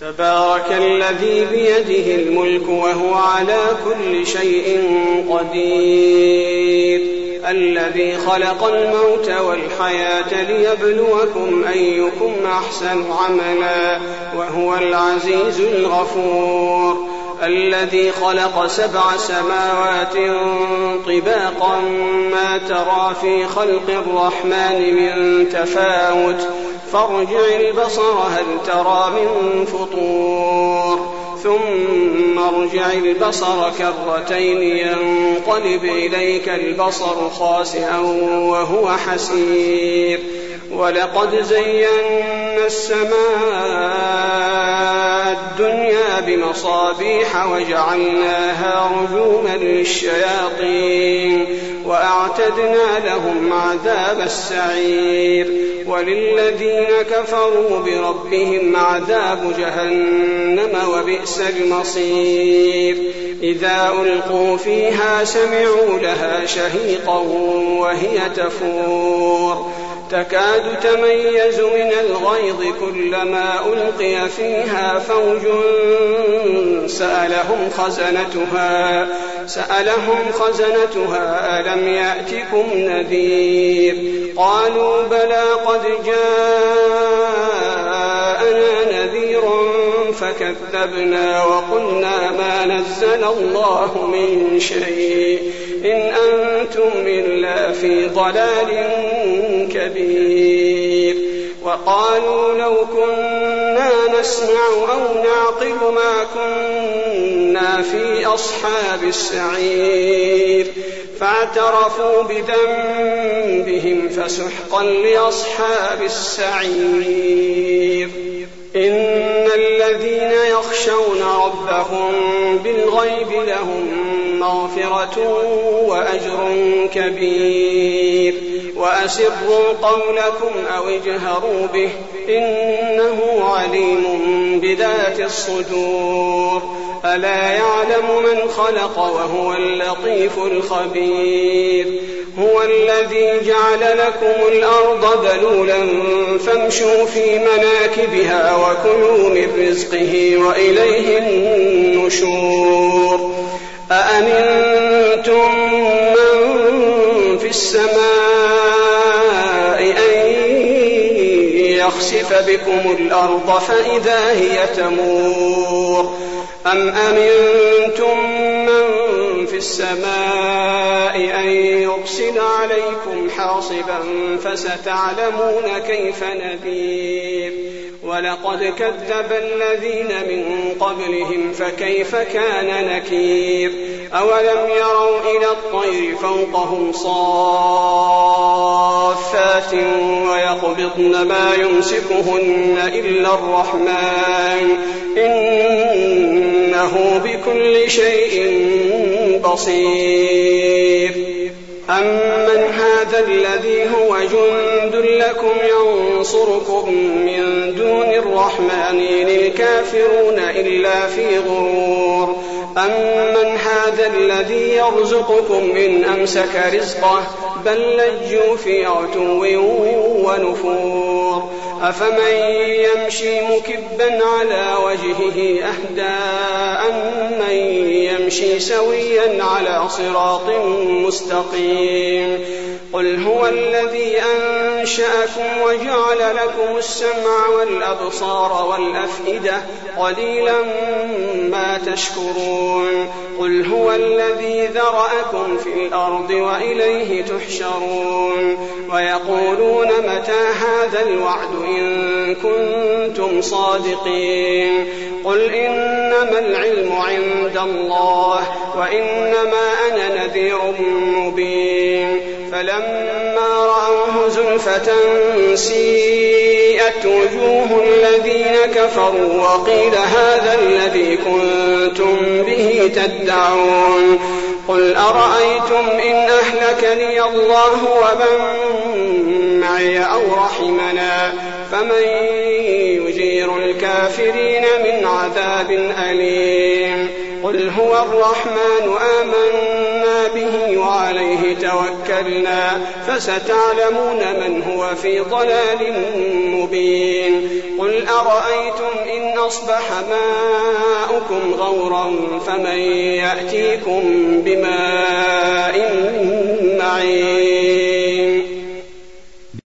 تبارك الذي بيده الملك وهو على كل شيء قدير الذي خلق الموت والحياة ليبلوكم أيكم أحسن عملا وهو العزيز الغفور الذي خلق 7 سماوات طباقا ما ترى في خلق الرحمن من تفاوت فارجع البصر هل ترى من فطور ثم ارجع البصر كرتين ينقلب إليك البصر خاسئا وهو حسير ولقد زينا السماء الدنيا بمصابيح وجعلناها رجوما للشياطين وأعتدنا لهم عذاب السعير وللذين كفروا بربهم عذاب جهنم وبئس المصير إذا ألقوا فيها سمعوا لها شهيقا وهي تفور تكاد تميز من الغيظ كلما ألقي فيها فوج سألهم خزنتها ألم يأتكم نذير قالوا بلى قد جاءنا نذير فكذبنا وقلنا ما نزل الله من شيء إن أنتم إلا في ضلال كبير وقالوا لو كنا نسمع أو نعقل ما كنا في أصحاب السعير فاعترفوا بذنبهم فسحقا لأصحاب السعير إن الذين يخشون ربهم بالغيب لهم مغفرة وأجر كبير وأسروا قولكم أو اجهروا به إنه عليم بذات الصدور ألا يعلم من خلق وهو اللطيف الخبير هو الذي جعل لكم الأرض ذلولا فامشوا في مناكبها وكلوا من رزقه وإليه النشور أأمنتم من في السماء أن يخسف بكم الأرض فإذا هي تمور أم أمنتم من في السماء أن يرسل عليكم حاصبا فستعلمون كيف نذير ولقد كذب الذين من قبلهم فكيف كان نكير أولم يروا إلى الطير فوقهم صافات ويقبضن ما يمسكهن إلا الرحمن إنه بكل شيء بصير أمن هذا الذي هو جند لكم ينصركم من دون الرحمن للكافرون إلا في غرور أمن هذا الذي يرزقكم من أمسك رزقه بل لجوا في عتو ونفور أفمن يمشي مكبا على وجهه أهدى أمن يمشي سويا على صراط مستقيم قل هو الذي أنشأكم وجعل لكم السمع والأبصار والأفئدة قليلا ما تشكرون قل هو الذي ذرأكم في الأرض وإليه تحشرون ويقولون متى هذا الوعد إن كنتم صادقين قل إنما العلم عند الله وإنما أنا نذير مبين فلما رأوه زلفة سيئت وجوه الذين كفروا وقيل هذا الذي كنتم به تدعون قل أرأيتم إن أهلكني الله ومن معي أو رحمنا فمن يجير الكافرين من عذاب أليم قل قل هو الرحمن آمنا به وعليه توكلنا فستعلمون من هو في ضلال مبين قل أرأيتم إن أصبح ماؤكم غورا فمن يأتيكم بماء معين